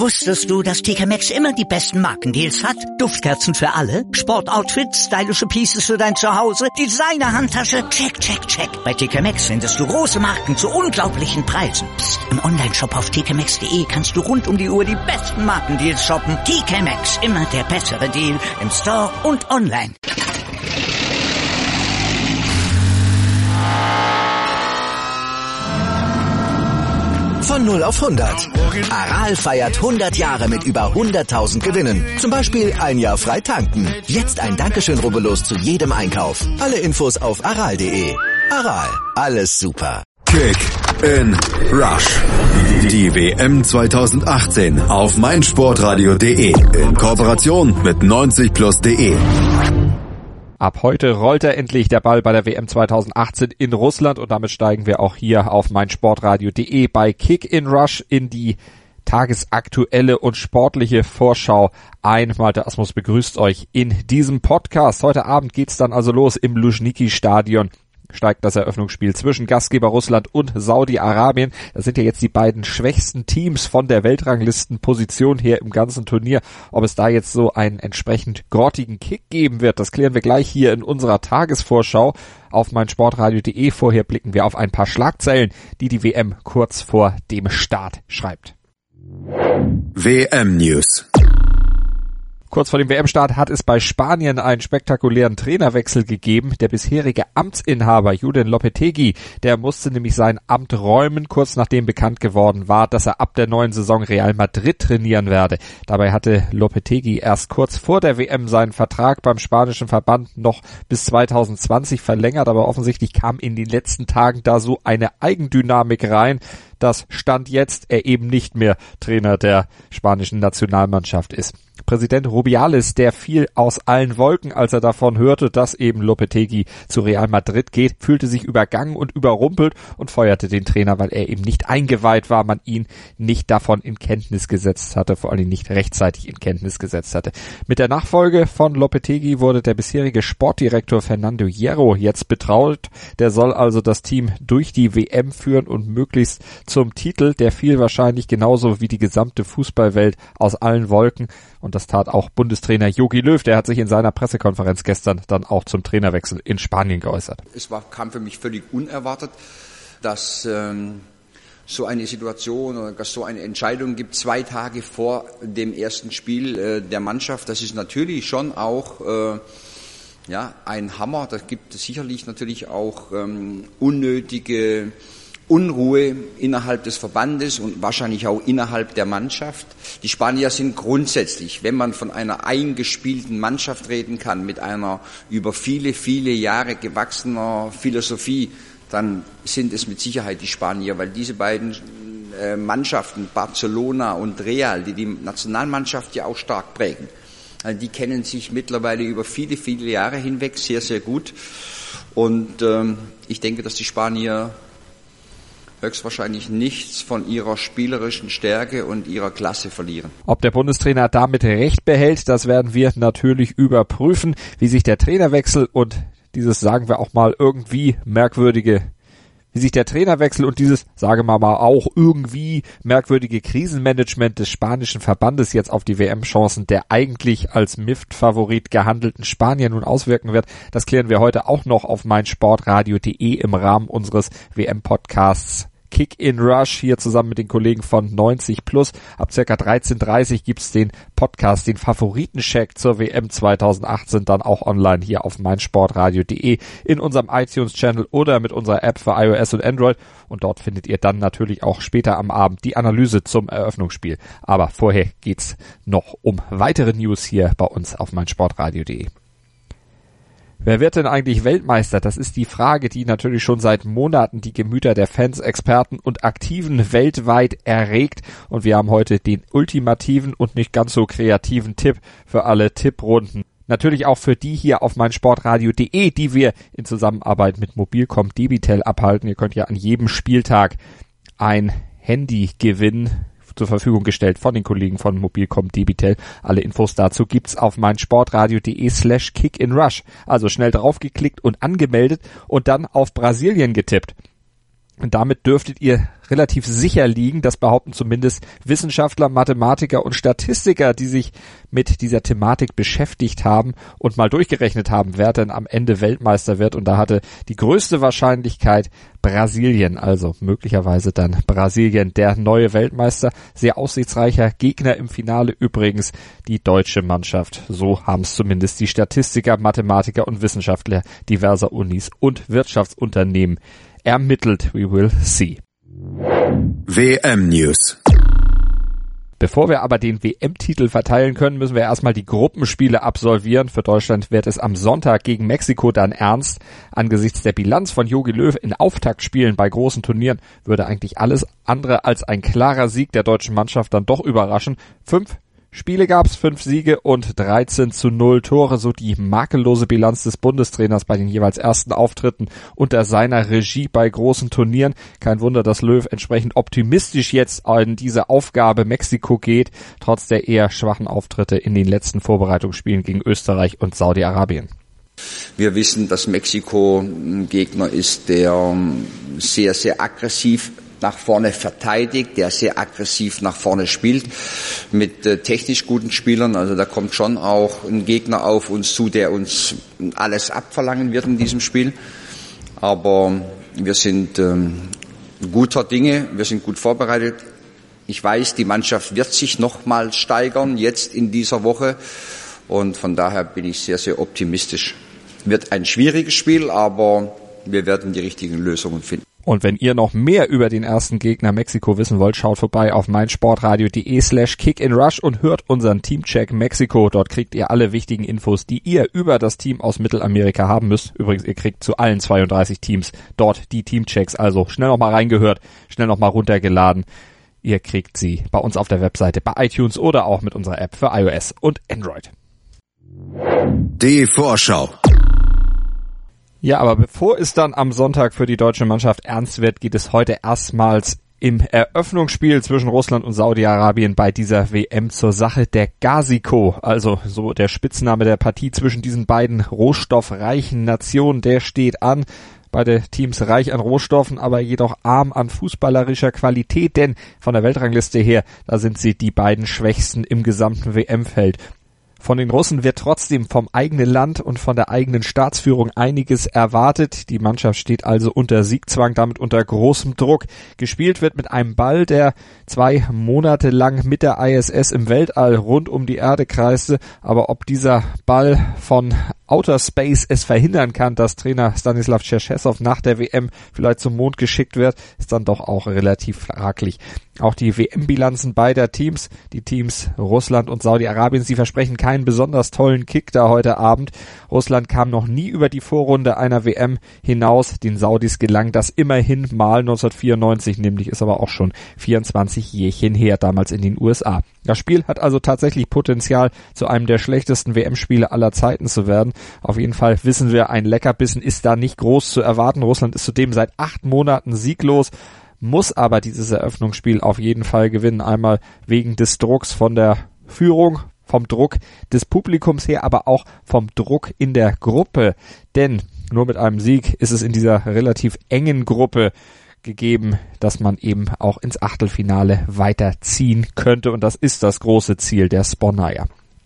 Wusstest du, dass TK Maxx immer die besten Markendeals hat? Duftkerzen für alle, Sportoutfits, stylische Pieces für dein Zuhause, Designer-Handtasche, check, check, check. Bei TK Maxx findest du große Marken zu unglaublichen Preisen. Psst. Im Onlineshop auf tkmaxx.de kannst du rund um die Uhr die besten Markendeals shoppen. TK Maxx, immer der bessere Deal im Store und online. Von 0 auf 100. Aral feiert 100 Jahre mit über 100.000 Gewinnen. Zum Beispiel ein Jahr frei tanken. Jetzt ein Dankeschön, rubbellos zu jedem Einkauf. Alle Infos auf aral.de. Aral, alles super. Kick in Rush. Die WM 2018 auf meinsportradio.de. In Kooperation mit 90plus.de. Ab heute rollt endlich der Ball bei der WM 2018 in Russland und damit steigen wir auch hier auf meinsportradio.de bei Kick in Rush in die tagesaktuelle und sportliche Vorschau ein. Malte Asmus begrüßt euch in diesem Podcast. Heute Abend geht's dann also los im Lužniki-Stadion. Steigt das Eröffnungsspiel zwischen Gastgeber Russland und Saudi-Arabien. Das sind ja jetzt die beiden schwächsten Teams von der Weltranglistenposition her im ganzen Turnier. Ob es da jetzt so einen entsprechend grottigen Kick geben wird, das klären wir gleich hier in unserer Tagesvorschau auf meinsportradio.de. Vorher blicken wir auf ein paar Schlagzeilen, die die WM kurz vor dem Start schreibt. WM News. Kurz vor dem WM-Start hat es bei Spanien einen spektakulären Trainerwechsel gegeben. Der bisherige Amtsinhaber Julen Lopetegui, der musste nämlich sein Amt räumen, kurz nachdem bekannt geworden war, dass er ab der neuen Saison Real Madrid trainieren werde. Dabei hatte Lopetegui erst kurz vor der WM seinen Vertrag beim spanischen Verband noch bis 2020 verlängert, aber offensichtlich kam in den letzten Tagen da so eine Eigendynamik rein, dass Stand jetzt er eben nicht mehr Trainer der spanischen Nationalmannschaft ist. Präsident Rubiales, der fiel aus allen Wolken, als er davon hörte, dass eben Lopetegui zu Real Madrid geht, fühlte sich übergangen und überrumpelt und feuerte den Trainer, weil er eben nicht eingeweiht war, man ihn nicht davon in Kenntnis gesetzt hatte, vor allem nicht rechtzeitig in Kenntnis gesetzt hatte. Mit der Nachfolge von Lopetegui wurde der bisherige Sportdirektor Fernando Hierro jetzt betraut. Der soll also das Team durch die WM führen und möglichst zum Titel. Der fiel wahrscheinlich genauso wie die gesamte Fußballwelt aus allen Wolken. Und das tat auch Bundestrainer Jogi Löw. Der hat sich in seiner Pressekonferenz gestern dann auch zum Trainerwechsel in Spanien geäußert. Kam für mich völlig unerwartet, dass so eine Situation oder dass so eine Entscheidung gibt, 2 Tage vor dem ersten Spiel der Mannschaft. Das ist natürlich schon auch ein Hammer. Das gibt sicherlich natürlich auch unnötige Unruhe innerhalb des Verbandes und wahrscheinlich auch innerhalb der Mannschaft. Die Spanier sind grundsätzlich, wenn man von einer eingespielten Mannschaft reden kann, mit einer über viele, viele Jahre gewachsener Philosophie, dann sind es mit Sicherheit die Spanier, weil diese beiden Mannschaften, Barcelona und Real, die die Nationalmannschaft ja auch stark prägen, die kennen sich mittlerweile über viele, viele Jahre hinweg sehr, sehr gut. Und ich denke, dass die Spanier höchstwahrscheinlich nichts von ihrer spielerischen Stärke und ihrer Klasse verlieren. Ob der Bundestrainer damit Recht behält, das werden wir natürlich überprüfen. Wie sich der Trainerwechsel und dieses, sagen wir auch mal, irgendwie merkwürdige, wie sich der Trainerwechsel und dieses, sagen wir mal, auch irgendwie merkwürdige Krisenmanagement des spanischen Verbandes jetzt auf die WM-Chancen der eigentlich als MIFT-Favorit gehandelten Spanier nun auswirken wird, das klären wir heute auch noch auf meinsportradio.de im Rahmen unseres WM-Podcasts Kick in Rush, hier zusammen mit den Kollegen von 90plus. Ab ca. 13:30 Uhr gibt's den Podcast, den Favoritencheck zur WM 2018, dann auch online hier auf meinsportradio.de in unserem iTunes-Channel oder mit unserer App für iOS und Android. Und dort findet ihr dann natürlich auch später am Abend die Analyse zum Eröffnungsspiel. Aber vorher geht's noch um weitere News hier bei uns auf meinsportradio.de. Wer wird denn eigentlich Weltmeister? Das ist die Frage, die natürlich schon seit Monaten die Gemüter der Fans, Experten und Aktiven weltweit erregt. Und wir haben heute den ultimativen und nicht ganz so kreativen Tipp für alle Tipprunden. Natürlich auch für die hier auf meinsportradio.de, die wir in Zusammenarbeit mit Mobilcom Debitel abhalten. Ihr könnt ja an jedem Spieltag ein Handy gewinnen, zur Verfügung gestellt von den Kollegen von Mobilcom Debitel. Alle Infos dazu gibt's auf meinsportradio.de/kickinrush. Also schnell draufgeklickt und angemeldet und dann auf Brasilien getippt. Und damit dürftet ihr relativ sicher liegen, das behaupten zumindest Wissenschaftler, Mathematiker und Statistiker, die sich mit dieser Thematik beschäftigt haben und mal durchgerechnet haben, wer denn am Ende Weltmeister wird. Und da hatte die größte Wahrscheinlichkeit Brasilien, also möglicherweise dann Brasilien, der neue Weltmeister. Sehr aussichtsreicher Gegner im Finale übrigens die deutsche Mannschaft. So haben es zumindest die Statistiker, Mathematiker und Wissenschaftler diverser Unis und Wirtschaftsunternehmen ermittelt. We will see. WM News. Bevor wir aber den WM-Titel verteilen können, müssen wir erstmal die Gruppenspiele absolvieren. Für Deutschland wird es am Sonntag gegen Mexiko dann ernst. Angesichts der Bilanz von Jogi Löw in Auftaktspielen bei großen Turnieren würde eigentlich alles andere als ein klarer Sieg der deutschen Mannschaft dann doch überraschen. 5 Spiele gab's, 5 Siege und 13:0 Tore, so die makellose Bilanz des Bundestrainers bei den jeweils ersten Auftritten unter seiner Regie bei großen Turnieren. Kein Wunder, dass Löw entsprechend optimistisch jetzt in diese Aufgabe Mexiko geht, trotz der eher schwachen Auftritte in den letzten Vorbereitungsspielen gegen Österreich und Saudi-Arabien. Wir wissen, dass Mexiko ein Gegner ist, der sehr, sehr aggressiv nach vorne verteidigt, der sehr aggressiv nach vorne spielt, mit technisch guten Spielern. Also da kommt schon auch ein Gegner auf uns zu, der uns alles abverlangen wird in diesem Spiel. Aber wir sind guter Dinge, wir sind gut vorbereitet. Ich weiß, die Mannschaft wird sich nochmal steigern, jetzt in dieser Woche. Und von daher bin ich sehr, sehr optimistisch. Wird ein schwieriges Spiel, aber wir werden die richtigen Lösungen finden. Und wenn ihr noch mehr über den ersten Gegner Mexiko wissen wollt, schaut vorbei auf meinsportradio.de/kickinrush und hört unseren Teamcheck Mexiko. Dort kriegt ihr alle wichtigen Infos, die ihr über das Team aus Mittelamerika haben müsst. Übrigens, ihr kriegt zu allen 32 Teams dort die Teamchecks. Also schnell noch mal reingehört, schnell noch mal runtergeladen. Ihr kriegt sie bei uns auf der Webseite, bei iTunes oder auch mit unserer App für iOS und Android. Die Vorschau. Ja, aber bevor es dann am Sonntag für die deutsche Mannschaft ernst wird, geht es heute erstmals im Eröffnungsspiel zwischen Russland und Saudi-Arabien bei dieser WM zur Sache. Der Gaziko, also so der Spitzname der Partie zwischen diesen beiden rohstoffreichen Nationen, der steht an. Beide Teams reich an Rohstoffen, aber jedoch arm an fußballerischer Qualität, denn von der Weltrangliste her, da sind sie die beiden Schwächsten im gesamten WM-Feld. Von den Russen wird trotzdem vom eigenen Land und von der eigenen Staatsführung einiges erwartet. Die Mannschaft steht also unter Siegzwang, damit unter großem Druck. Gespielt wird mit einem Ball, der 2 Monate lang mit der ISS im Weltall rund um die Erde kreiste. Aber ob dieser Ball von Outer Space es verhindern kann, dass Trainer Stanislav Cherchesov nach der WM vielleicht zum Mond geschickt wird, ist dann doch auch relativ fraglich. Auch die WM-Bilanzen beider Teams, die Teams Russland und Saudi-Arabien, sie versprechen keinen besonders tollen Kick da heute Abend. Russland kam noch nie über die Vorrunde einer WM hinaus. Den Saudis gelang das immerhin mal 1994, nämlich ist aber auch schon 24 Jährchen her, damals in den USA. Das Spiel hat also tatsächlich Potenzial, zu einem der schlechtesten WM-Spiele aller Zeiten zu werden. Auf jeden Fall wissen wir, ein Leckerbissen ist da nicht groß zu erwarten. Russland ist zudem seit 8 Monaten sieglos, muss aber dieses Eröffnungsspiel auf jeden Fall gewinnen. Einmal wegen des Drucks von der Führung, vom Druck des Publikums her, aber auch vom Druck in der Gruppe. Denn nur mit einem Sieg ist es in dieser relativ engen Gruppe gegeben, dass man eben auch ins Achtelfinale weiterziehen könnte. Und das ist das große Ziel der Sponaya.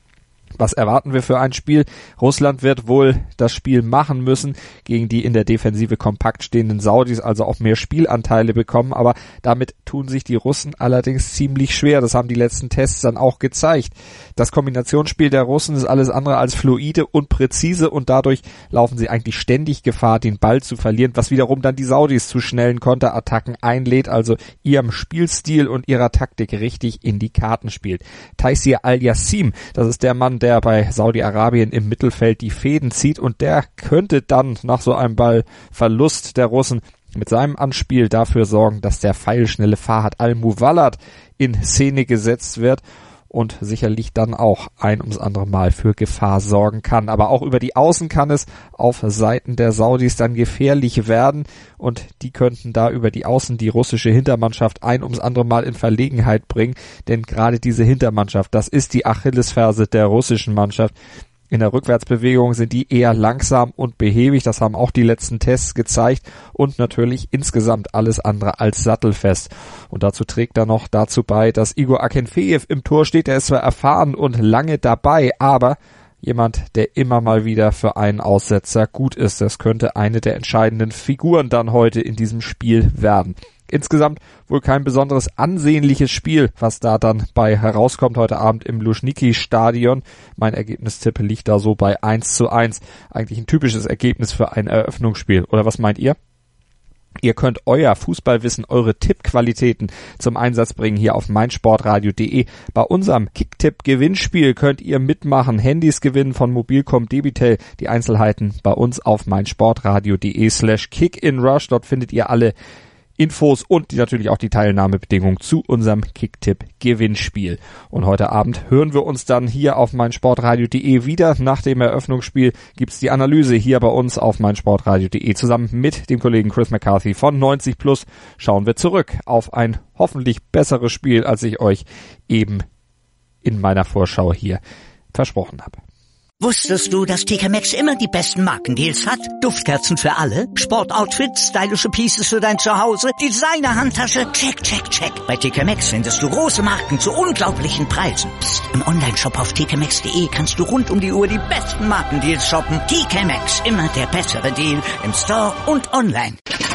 Was erwarten wir für ein Spiel? Russland wird wohl das Spiel machen müssen, gegen die in der Defensive kompakt stehenden Saudis, also auch mehr Spielanteile bekommen, aber damit tun sich die Russen allerdings ziemlich schwer. Das haben die letzten Tests dann auch gezeigt. Das Kombinationsspiel der Russen ist alles andere als fluide und präzise und dadurch laufen sie eigentlich ständig Gefahr, den Ball zu verlieren, was wiederum dann die Saudis zu schnellen Konterattacken einlädt, also ihrem Spielstil und ihrer Taktik richtig in die Karten spielt. Taysir Al-Yassim, das ist der Mann, der bei Saudi-Arabien im Mittelfeld die Fäden zieht und der könnte dann nach so einem Ballverlust der Russen mit seinem Anspiel dafür sorgen, dass der pfeilschnelle Fahad Al-Muwallad in Szene gesetzt wird und sicherlich dann auch ein ums andere Mal für Gefahr sorgen kann. Aber auch über die Außen kann es auf Seiten der Saudis dann gefährlich werden und die könnten da über die Außen die russische Hintermannschaft ein ums andere Mal in Verlegenheit bringen, denn gerade diese Hintermannschaft, das ist die Achillesferse der russischen Mannschaft. In der Rückwärtsbewegung sind die eher langsam und behäbig, das haben auch die letzten Tests gezeigt, und natürlich insgesamt alles andere als sattelfest. Und dazu trägt er noch dazu bei, dass Igor Akinfeev im Tor steht. Er ist zwar erfahren und lange dabei, aber jemand, der immer mal wieder für einen Aussetzer gut ist. Das könnte eine der entscheidenden Figuren dann heute in diesem Spiel werden. Insgesamt wohl kein besonderes ansehnliches Spiel, was da dann bei herauskommt heute Abend im Luschniki-Stadion. Mein Ergebnistippe liegt da so bei 1:1. Eigentlich ein typisches Ergebnis für ein Eröffnungsspiel. Oder was meint ihr? Ihr könnt euer Fußballwissen, eure Tippqualitäten zum Einsatz bringen hier auf meinsportradio.de. Bei unserem Kicktipp-Gewinnspiel könnt ihr mitmachen, Handys gewinnen von Mobilcom Debitel. Die Einzelheiten bei uns auf meinsportradio.de/kickinrush. Dort findet ihr alle Infos und natürlich auch die Teilnahmebedingungen zu unserem Kicktipp-Gewinnspiel. Und heute Abend hören wir uns dann hier auf meinsportradio.de wieder. Nach dem Eröffnungsspiel gibt's die Analyse hier bei uns auf meinsportradio.de. Zusammen mit dem Kollegen Chris McCarthy von 90+ schauen wir zurück auf ein hoffentlich besseres Spiel, als ich euch eben in meiner Vorschau hier versprochen habe. Wusstest du, dass TK Maxx immer die besten Markendeals hat? Duftkerzen für alle, Sportoutfits, stylische Pieces für dein Zuhause, Designer-Handtasche, check, check, check. Bei TK Maxx findest du große Marken zu unglaublichen Preisen. Psst. Im Onlineshop auf tkmaxx.de kannst du rund um die Uhr die besten Markendeals shoppen. TK Maxx, immer der bessere Deal im Store und online.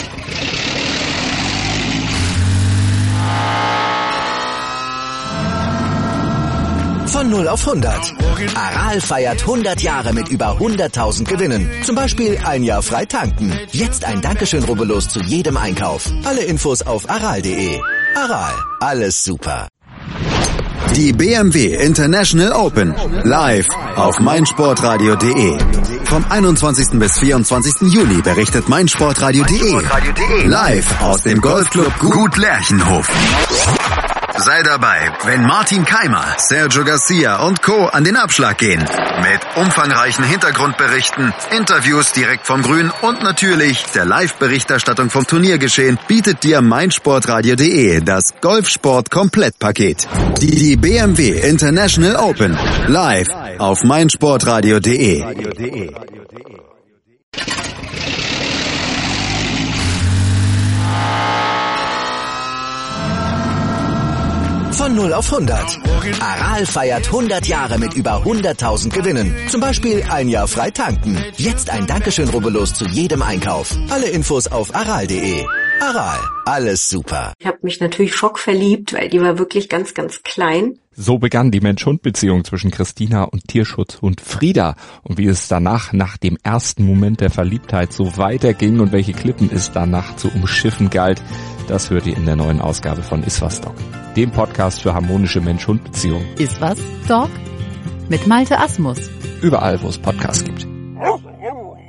Von 0 auf 100. Aral feiert 100 Jahre mit über 100.000 Gewinnen. Zum Beispiel ein Jahr frei tanken. Jetzt ein Dankeschön, rubbellos zu jedem Einkauf. Alle Infos auf aral.de. Aral, alles super. Die BMW International Open. Live auf meinsportradio.de. Vom 21. bis 24. Juli berichtet meinsportradio.de. Live aus dem Golfclub Gut Lerchenhof. Sei dabei, wenn Martin Keimer, Sergio Garcia und Co. an den Abschlag gehen. Mit umfangreichen Hintergrundberichten, Interviews direkt vom Grün und natürlich der Live-Berichterstattung vom Turniergeschehen bietet dir meinsportradio.de das Golfsport-Komplettpaket. Die BMW International Open. Live auf meinsportradio.de. Von 0 auf 100. Aral feiert 100 Jahre mit über 100.000 Gewinnen. Zum Beispiel ein Jahr frei tanken. Jetzt ein Dankeschön, rubbellos zu jedem Einkauf. Alle Infos auf aral.de. Aral, alles super. Ich habe mich natürlich schockverliebt, weil die war wirklich ganz, ganz klein. So begann die Mensch-Hund-Beziehung zwischen Christina und Tierschutzhund Frieda. Und wie es danach, nach dem ersten Moment der Verliebtheit, so weiterging und welche Klippen es danach zu umschiffen galt, das hört ihr in der neuen Ausgabe von Iswas Dog, dem Podcast für harmonische Mensch-Hund-Beziehungen. Iswas Dog? Mit Malte Asmus. Überall, wo es Podcasts gibt.